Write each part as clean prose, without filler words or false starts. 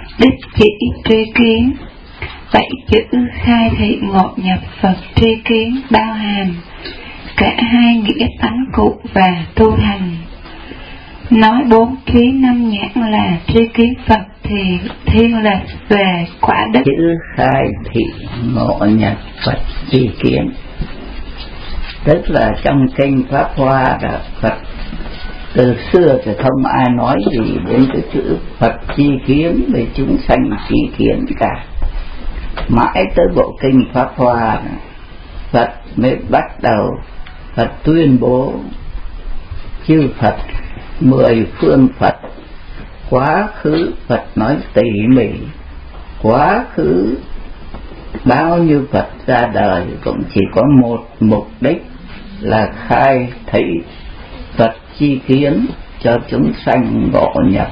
đích chỉ tri kiến. Vậy chữ khai thị ngộ nhập Phật tri kiến bao hàm cả hai nghĩa tánh cụ và tu hành. Nói bốn trí năm nhãn là tri kiến Phật thì thiên lệch về quả đích. Chữ khai thị ngộ nhập Phật tri kiến tức là trong kinh Pháp Hoa là Phật từ xưa thì không ai nói gì đến cái chữ Phật tri kiến về chúng sanh tri kiến cả. Mãi tới bộ kinh Pháp Hoa Phật mới bắt đầu Phật tuyên bố chư Phật 10 phương Phật. Quá khứ Phật nói tỉ mỉ, quá khứ bao nhiêu Phật ra đời cũng chỉ có một mục đích là khai thị Phật chi kiến cho chúng sanh ngộ nhập.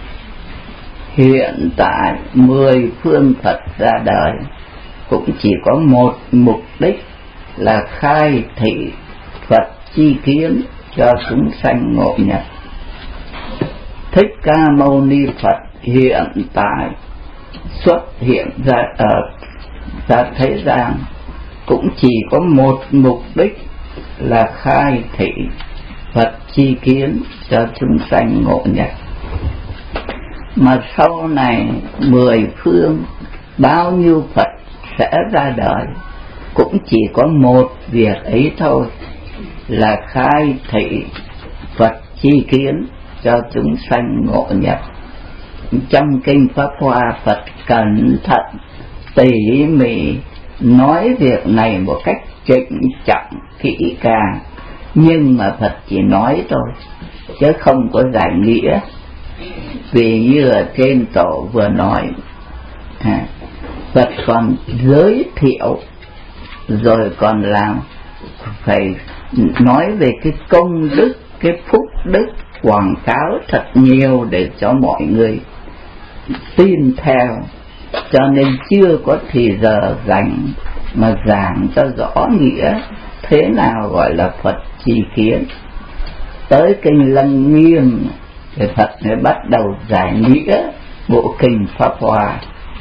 Hiện tại 10 phương Phật ra đời cũng chỉ có một mục đích là khai thị Phật chi kiến cho chúng sanh ngộ nhập. Thích Ca Mâu Ni Phật hiện tại xuất hiện ra thế gian cũng chỉ có một mục đích là khai thị Phật chi kiến cho chúng sanh ngộ nhập. Mà sau này 10 phương bao nhiêu Phật sẽ ra đời cũng chỉ có một việc ấy thôi là khai thị Phật chi kiến cho chúng sanh ngộ nhập. Trong kinh Pháp Hoa Phật cẩn thận tỉ mỉ nói việc này một cách trịnh trọng kỹ càng, nhưng mà Phật chỉ nói thôi chứ không có giải nghĩa. Vì như ở trên tổ vừa nói, Phật còn giới thiệu rồi còn làm phải nói về cái công đức, cái phúc đức, quảng cáo thật nhiều để cho mọi người tin theo, cho nên chưa có thì giờ rảnh mà giảng cho rõ nghĩa thế nào gọi là Phật chi kiến. Tới kinh Lăng Nghiêm thì Phật mới bắt đầu giải nghĩa bộ kinh Pháp Hoa.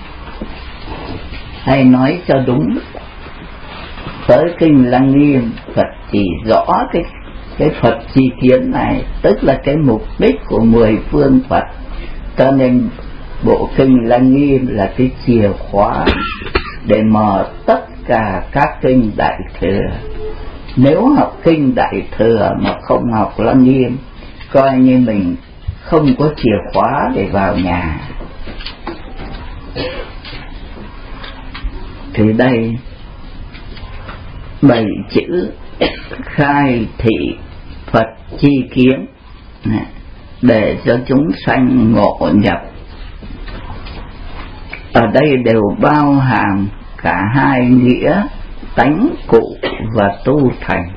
Hay nói cho đúng, tới kinh Lăng Nghiêm Phật chỉ rõ cái Phật chi kiến này, tức là cái mục đích của 10 phương Phật. Cho nên bộ kinh Lăng Nghiêm là cái chìa khóa để mở tất cả các kinh Đại Thừa. Nếu học kinh Đại Thừa mà không học Lăng Nghiêm, coi như mình không có chìa khóa để vào nhà. Thì đây 7 chữ khai thị Phật chi kiến để cho chúng sanh ngộ nhập, ở đây đều bao hàm cả hai nghĩa tánh cụ và tu thành.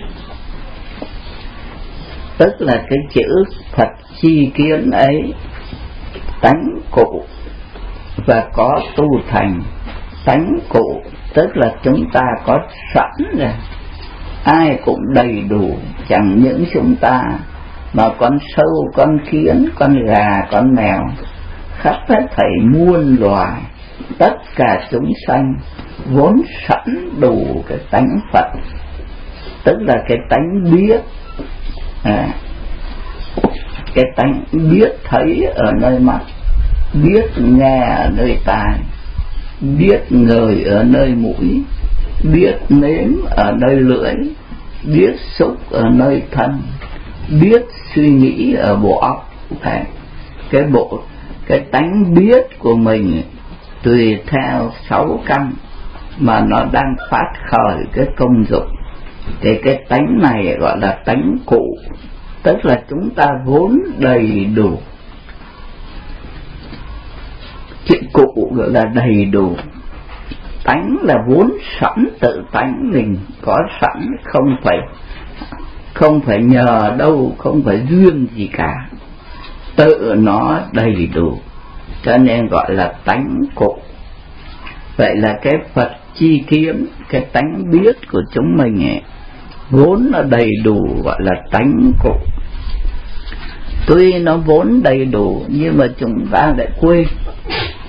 Tức là cái chữ Phật chi kiến ấy tánh cụ và có tu thành. Tánh cụ tức là chúng ta có sẵn rồi, ai cũng đầy đủ, chẳng những chúng ta mà con sâu, con kiến, con gà, con mèo, khắp hết thảy muôn loài, tất cả chúng sanh vốn sẵn đủ cái tánh Phật, tức là cái tánh biết, cái tánh biết thấy ở nơi mắt, biết nghe ở nơi tai, biết ngửi ở nơi mũi, biết nếm ở nơi lưỡi, biết xúc ở nơi thân, biết suy nghĩ ở bộ óc. Cái tánh biết của mình tùy theo 6 căn mà nó đang phát khởi cái công dụng. Thì cái tánh này gọi là tánh cụ, tức là chúng ta vốn đầy đủ. Chữ cụ gọi là đầy đủ. Tánh là vốn sẵn, tự tánh mình có sẵn, không phải nhờ đâu, không phải duyên gì cả, tự nó đầy đủ, cho nên gọi là tánh cụ. Vậy là cái Phật chi kiến, cái tánh biết của chúng mình ấy, vốn nó đầy đủ, gọi là tánh cụ. Tuy nó vốn đầy đủ nhưng mà chúng ta lại quên,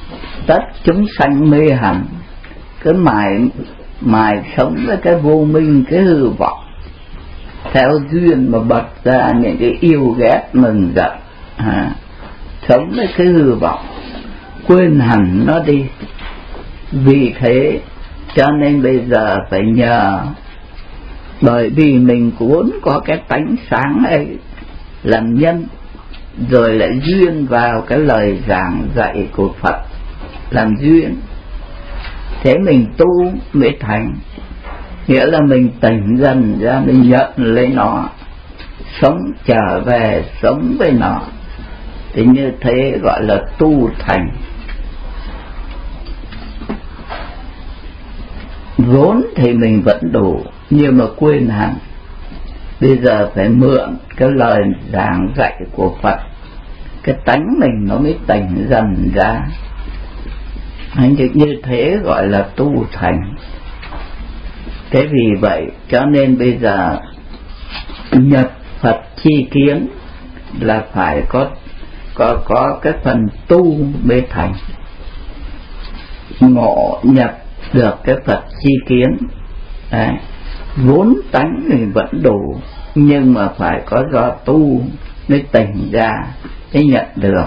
tất chúng sanh mê hẳn, cứ mài sống với cái vô minh, cái hư vọng, theo duyên mà bật ra những cái yêu ghét mừng giận, sống với cái hư vọng, quên hẳn nó đi. Vì thế cho nên bây giờ phải nhờ, bởi vì mình vốn có cái tánh sáng ấy làm nhân, rồi lại duyên vào cái lời giảng dạy của Phật làm duyên, thế mình tu mới thành. Nghĩa là mình tỉnh dần ra, mình nhận lấy nó, sống trở về sống với nó, thì như thế gọi là tu thành. Vốn thì mình vẫn đủ, nhưng mà quên hẳn. Bây giờ phải mượn cái lời giảng dạy của Phật, cái tánh mình nó mới tỉnh dần ra. Như thế gọi là tu thành. Thế vì vậy cho nên bây giờ nhập Phật chi kiến là phải có cái phần tu mới thành. Ngộ nhập được cái Phật chi kiến. Đấy. Vốn tánh thì vẫn đủ, nhưng mà phải có do tu mới tỉnh ra, mới nhận được.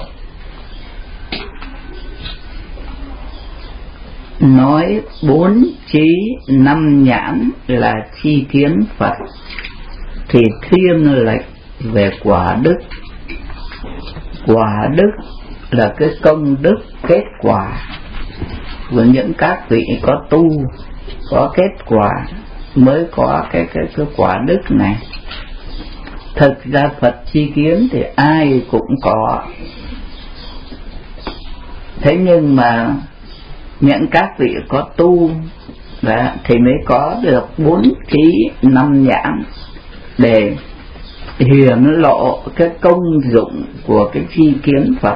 Nói 4 trí 5 nhãn là chi kiến Phật, thì thiên lệch về quả đức. Quả đức là cái công đức kết quả của những các vị có tu, có kết quả mới có cái quả đức này. Thực ra Phật chi kiến thì ai cũng có, thế nhưng mà những các vị có tu thì mới có được 4 trí 5 nhãn để hiển lộ cái công dụng của cái chi kiến Phật.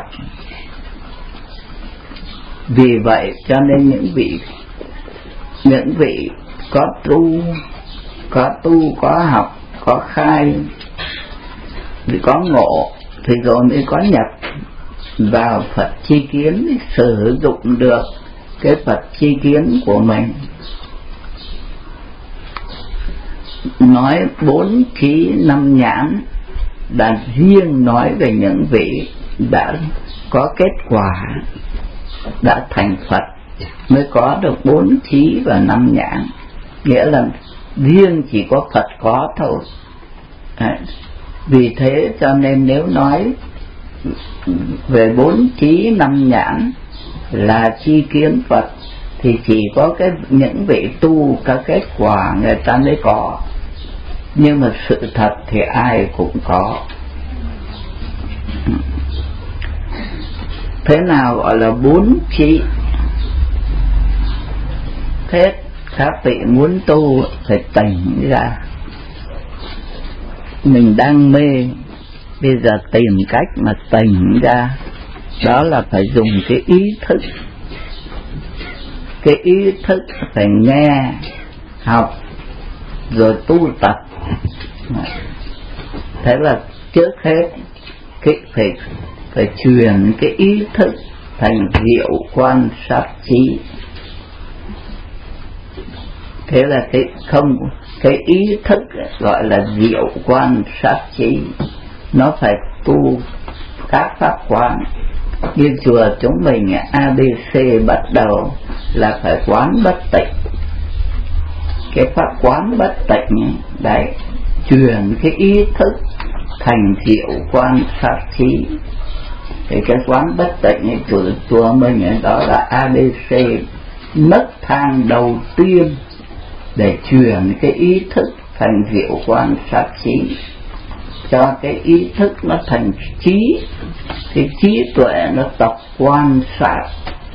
Vì vậy cho nên những vị có tu, có học, có khai, thì có ngộ, thì rồi mới có nhập vào Phật chi kiến, để sử dụng được cái Phật chi kiến của mình. Nói 4 trí 5 nhãn là riêng nói về những vị đã có kết quả, đã thành Phật mới có được 4 trí và 5 nhãn. Nghĩa là riêng chỉ có Phật có thôi. Vì thế cho nên nếu nói về 4 trí 5 nhãn là chi kiến Phật thì chỉ có những vị tu có kết quả người ta mới có, nhưng mà sự thật thì ai cũng có. Thế nào gọi là 4 trí? Thế các vị muốn tu phải tỉnh ra. Mình đang mê, bây giờ tìm cách mà tỉnh ra, đó là phải dùng cái ý thức. Cái ý thức phải nghe, học, rồi tu tập. Thế là trước hết phải truyền cái ý thức thành diệu quan sát trí. Thế là cái ý thức gọi là diệu quan sát trí, nó phải tu các pháp quán. Như chùa chúng mình ABC bắt đầu là phải quán bất tịnh. Cái pháp quán bất tịnh đấy, truyền cái ý thức thành diệu quan sát trí. Thì cái quán bất tịnh chùa mình đó là ABC, nấc thang đầu tiên để truyền cái ý thức thành diệu quan sát trí, cho cái ý thức nó thành trí, cái trí tuệ nó tập quan sát.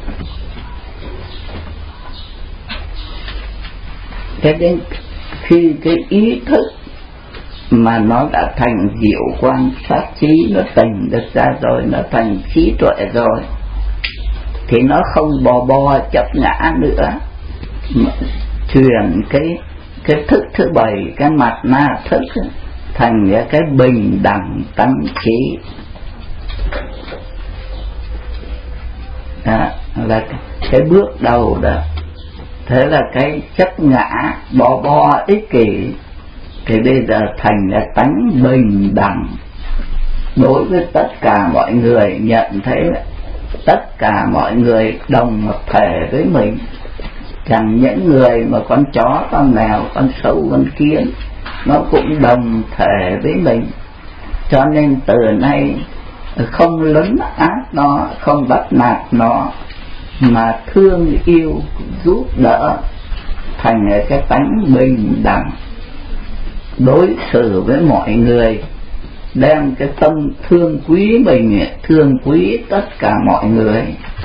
Thế đến khi cái ý thức mà nó đã thành diệu quan sát trí, nó tỉnh được ra rồi, nó thành trí tuệ rồi, thì nó không bò chấp ngã nữa, truyền cái thức thứ 7, cái mặt na thức thành cái bình đẳng tăng trí. là cái bước đầu đó. Thế là cái chấp ngã bo ích kỷ thì bây giờ thành là tánh bình đẳng đối với tất cả mọi người, nhận thấy là tất cả mọi người đồng một thể với mình, chẳng những người mà con chó, con mèo, con sâu, con kiến nó cũng đồng thể với mình. Cho nên từ nay không lấn át nó, không bắt nạt nó, mà thương yêu giúp đỡ, thành cái tánh bình đẳng đối xử với mọi người, đem cái tâm thương quý mình, thương quý tất cả mọi người.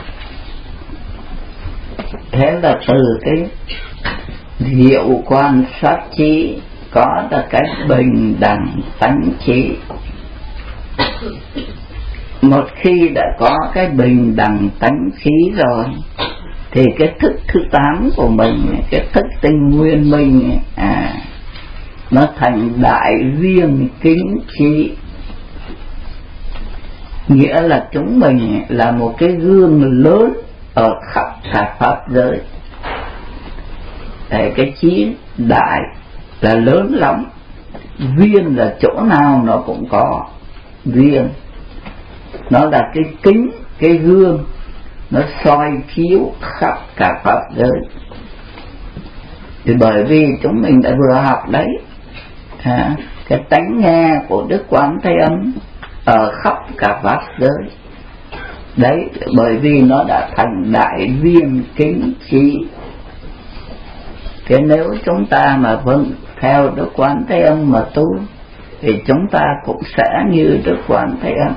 Thế là từ cái diệu quan sát trí có là cái bình đẳng tánh trí. Một khi đã có cái bình đẳng tánh khí rồi thì cái thức thứ 8 của mình, cái thức tinh nguyên minh nó thành đại viên kính trí. Nghĩa là chúng mình là một cái gương lớn ở khắp cả pháp giới. Cái trí đại là lớn lắm, viên là chỗ nào nó cũng có viên. Nó là cái kính, cái gương, nó soi chiếu khắp cả pháp giới. Thì bởi vì chúng mình đã vừa học đấy, cái tánh nghe của Đức Quán Thế Âm ở khắp cả pháp giới đấy, bởi vì nó đã thành đại viên kính trí. Thế nếu chúng ta mà vâng theo Đức Quán Thế Âm mà tu thì chúng ta cũng sẽ như Đức Quán Thế Âm,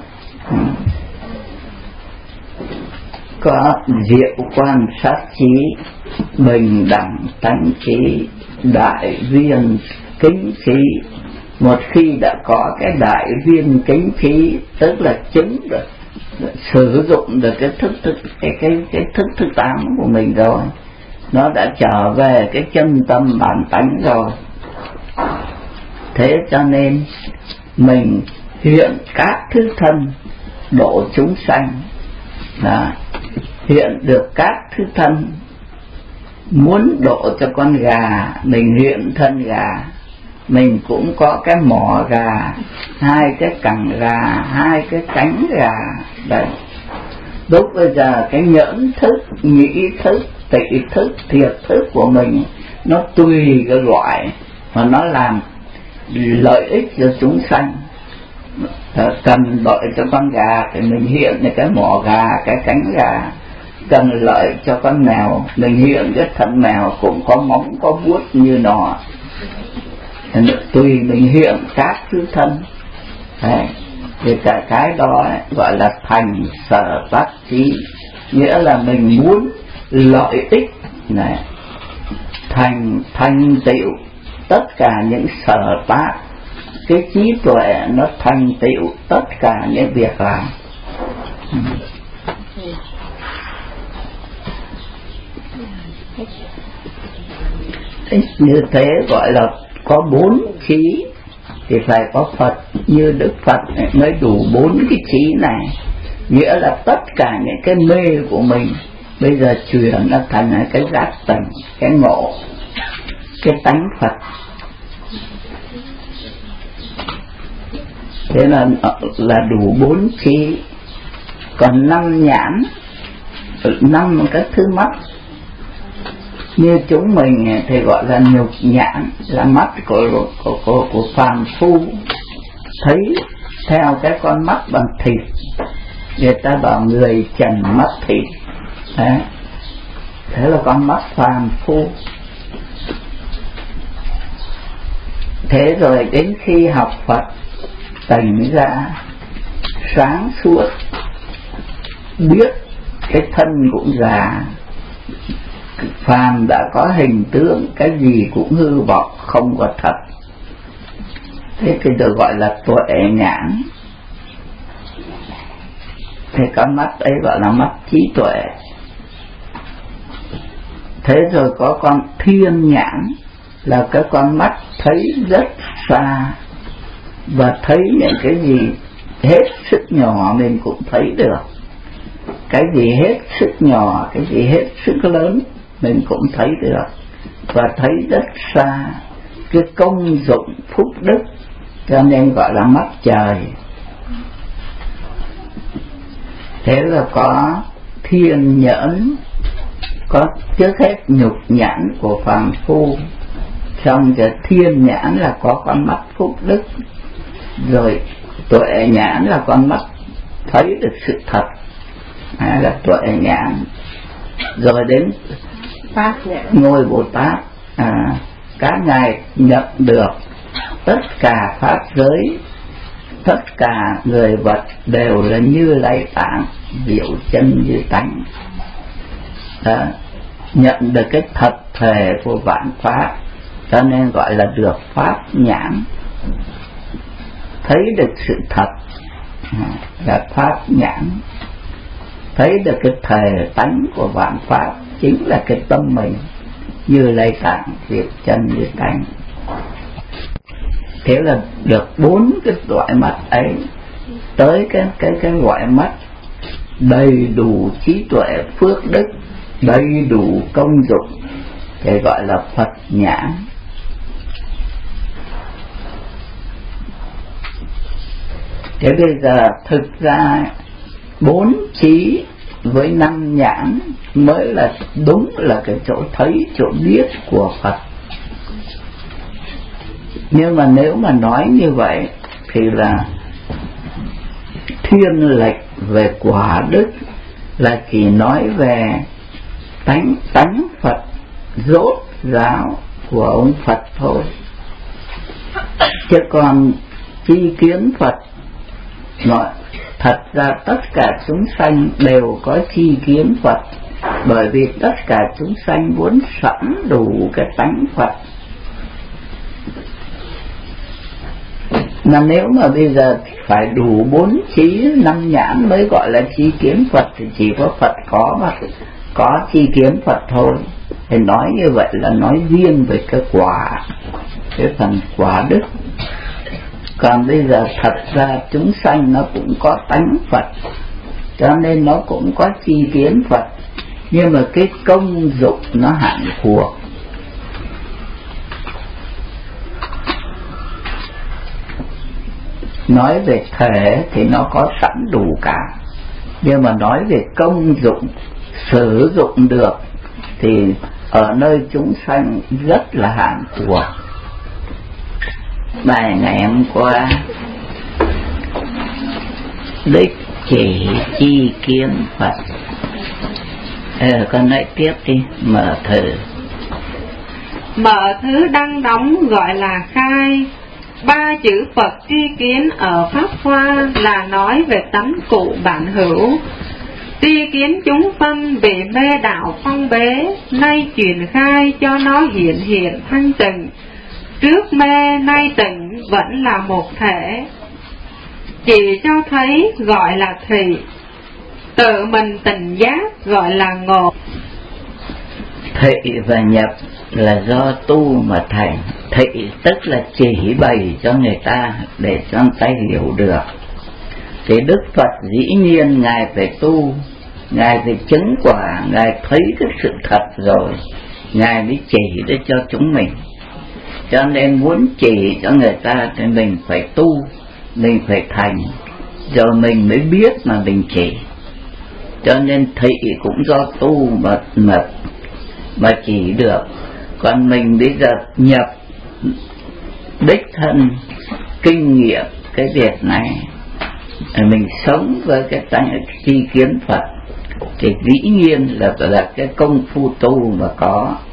có diệu quan sát trí, bình đẳng tánh trí, đại viên kính khí. Một khi đã có cái đại viên kính khí, tức là chứng được, sử dụng được cái thức thứ 8 của mình rồi, nó đã trở về cái chân tâm bản tánh rồi. Thế cho nên mình hiện các thứ thân độ chúng sanh, hiện được các thứ thân. Muốn độ cho con gà, mình hiện thân gà, mình cũng có cái mỏ gà, 2 cái cẳng gà, 2 cái cánh gà đấy. Lúc bây giờ cái nhẫn thức, nhĩ thức, tị thức, thiệt thức của mình nó tùy cái loại mà nó làm lợi ích cho chúng sanh. Cần lợi cho con gà thì mình hiện được cái mỏ gà, cái cánh gà. Cần lợi cho con mèo, mình hiện cái thân mèo cũng có móng có vuốt như nó. Tùy mình hiện các thứ thân. Thì cả cái đó gọi là thành sở tác trí. Nghĩa là mình muốn lợi ích này, thành tựu tất cả những sở tác. Cái trí tuệ nó thành tựu tất cả những việc làm. Như thế gọi là có 4 trí thì phải có Phật, như Đức Phật mới đủ 4 cái trí này. Nghĩa là tất cả những cái mê của mình bây giờ chuyển nó thành cái giác tỉnh, cái ngộ, cái tánh Phật. Thế là đủ 4 trí. Còn 5 nhãn, 5 cái thứ mắt như chúng mình thì gọi là nhục nhãn, là mắt của phàm phu, thấy theo cái con mắt bằng thịt. Người ta bảo người trần mắt thịt. Thế là con mắt phàm phu. Thế rồi đến khi học Phật tỉnh ra, sáng suốt, biết cái thân cũng già, phàm đã có hình tướng, cái gì cũng hư vọng, không có thật. Thế thì được gọi là tuệ nhãn. Thế con mắt ấy gọi là mắt trí tuệ. Thế rồi có con thiên nhãn, là cái con mắt thấy rất xa và thấy những cái gì hết sức nhỏ mình cũng thấy được. cái gì hết sức nhỏ, cái gì hết sức lớn mình cũng thấy được, và thấy rất xa cái công dụng phúc đức, cho nên gọi là mắt trời. Thế là có thiên nhẫn, có trước hết nhục nhãn của phàm phu, xong rồi thiên nhãn là có con mắt phúc đức, rồi tuệ nhãn là con mắt thấy được sự thật, là tuệ nhãn, rồi đến Pháp nhãn, ngôi Bồ Tát. Các ngài nhận được tất cả pháp giới, tất cả người vật đều là Như Lai Tạng, diệu chân như tánh. Nhận được cái thật thể của vạn pháp, cho nên gọi là được pháp nhãn, thấy được sự thật là pháp nhãn. Thấy được cái thể tánh của vạn pháp chính là cái tâm mình, Như Lai Tạng, diệu chân như tánh. Thế là được 4 cái loại mắt ấy, tới cái loại mắt đầy đủ trí tuệ phước đức, đầy đủ công dụng, thì gọi là Phật nhãn. Thế bây giờ thực ra 4 trí với 5 nhãn mới là đúng là cái chỗ thấy, chỗ biết của Phật. Nhưng mà nếu mà nói như vậy thì là thiên lệch về quả đức, là chỉ nói về tánh Phật rốt ráo của ông Phật thôi. Chứ còn chi kiến Phật nói thật ra tất cả chúng sanh đều có chi kiến Phật, bởi vì tất cả chúng sanh muốn sẵn đủ cái tánh Phật. Mà nếu mà bây giờ phải đủ 4 trí 5 nhãn mới gọi là chi kiến Phật, thì chỉ có Phật có chi kiến Phật thôi. Thì nói như vậy là nói riêng về cái quả, cái phần quả đức. Còn bây giờ thật ra chúng sanh nó cũng có tánh Phật, cho nên nó cũng có chi kiến Phật, nhưng mà cái công dụng nó hạn thuộc. Nói về thể thì nó có sẵn đủ cả, nhưng mà nói về công dụng sử dụng được thì ở nơi chúng sanh rất là hạn thuộc. Bài ngày hôm qua đích chỉ chi kiến Phật. Con nói tiếp đi. Mở thứ đang đóng gọi là khai. 3 chữ Phật tri kiến ở Pháp Hoa là nói về tánh cụ bản hữu. Tri kiến chúng phân bị mê đạo phong bế, nay truyền khai cho nó hiện thanh tịnh. Trước mê nay tịnh vẫn là một thể, chỉ cho thấy gọi là thị, tự mình tỉnh giác gọi là ngộ. Thị và nhập là do tu mà thành. Thị tức là chỉ bày cho người ta để cho người ta hiểu được. Thì Đức Phật dĩ nhiên Ngài phải tu, Ngài phải chứng quả, Ngài thấy cái sự thật rồi, Ngài mới chỉ để cho chúng mình. Cho nên muốn chỉ cho người ta thì mình phải tu, mình phải thành, rồi mình mới biết mà mình chỉ. Cho nên thị cũng do tu mà chỉ được. Còn mình bây giờ nhập đích thân kinh nghiệm cái việc này, mình sống với cái tánh tri kiến Phật, thì dĩ nhiên là cái công phu tu mà có.